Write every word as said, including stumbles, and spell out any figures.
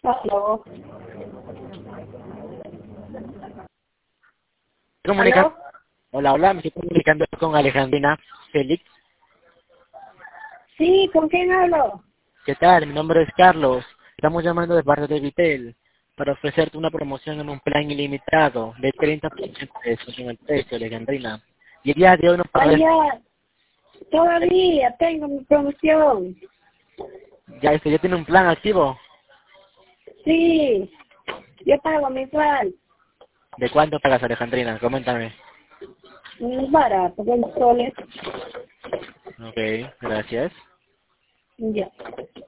Aló. Comunica. ¿Aló? Hola, hola, me estoy comunicando con Alejandrina Félix. Sí, ¿con quién hablo? ¿Qué tal? Mi nombre es Carlos. Estamos llamando de parte de Vitel para ofrecerte una promoción en un plan ilimitado de treinta por ciento de descuento en el precio, Alejandrina. Y el día de hoy no Ah, pagas, ya. Todavía tengo mi promoción. ya, esto ya tiene un plan activo. Sí, yo pago mi plan. ¿De cuánto pagas, Alejandrina? Coméntame. Es barato, veinte soles. Ok, gracias. Ya.